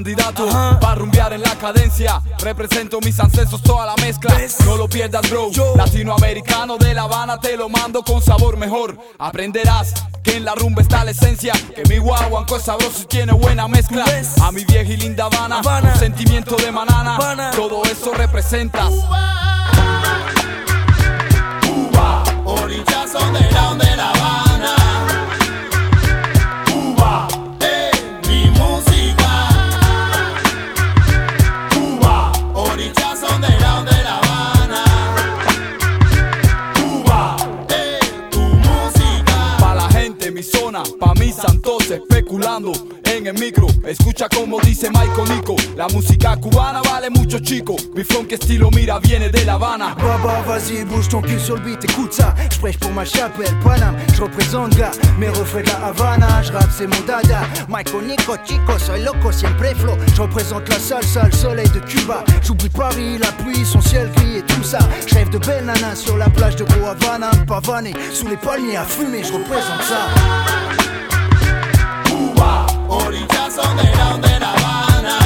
candidato para rumbear en la cadencia. Represento mis ancestros, toda la mezcla. No lo pierdas, bro. Latinoamericano de La Habana, te lo mando con sabor mejor. Aprenderás que en la rumba está la esencia, que mi guaguanco es sabroso y tiene buena mezcla. A mi vieja y linda Habana, un sentimiento de manana, todo eso representa. Cuba, orillas son de La Habana. Cuba, mi música. Cuba, orillas son de La Habana. Cuba, tu música. Pa' la gente, mi zona, pa' mis santos especulando en el micro. Escucha como dice Michael Nico, la música cubana vale mucho, chico. Mi funk estilo, mira, viene de La Habana. Baba, vas-y, bouge ton cul sur le beat, écoute ça. J'prêche pour ma chapelle, Paname, j'représente gars. Mes refrains de La Havana, j'rappe c'est mon dada. Michael Nico, chico, soy loco, siempre flow. J'représente la salsa, le soleil de Cuba. J'oublie Paris, la pluie, son ciel gris et tout ça. J'rêve de belles nanas sur la plage de Gros Havana, pavané, sous les palmiers à fumer, j'représente ça. Cuba, orillas son de La Habana.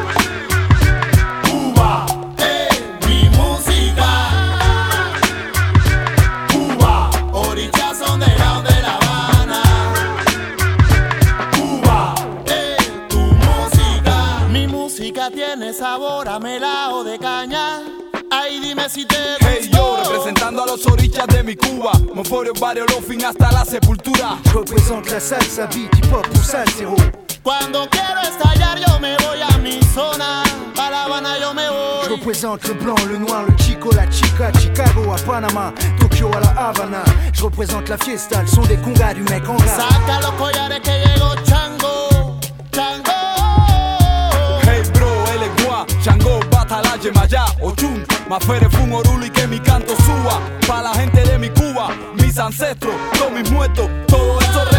Cuba, mi música. Cuba, orillas son de La Habana. Cuba, tu música. Mi música tiene sabor a melao de caña. Ay, dime si te gustó. Hey yo, representando a los orillas de mi Cuba. Monforio, barrio, Lofin hasta la sepultura. J'représente la salsa, beat, hip-hop ou salsero. Cuando quiero estallar yo me voy a mi zona. A La Habana yo me voy. J'représente le blanc, le noir, le chico, la chica. Chicago à Panama, Tokyo à La Havana. J'représente la fiesta, le son des congas du mec en rap. Saca los collares que llegó Chango. Chango. Hey bro, él es Gua, Chango, Batala, Yemayá, Ochun, Mafere, Fun, Oruli, que mi canto suba. Pa' la gente de mi Cuba, mis ancestros, todos mis muertos, todo eso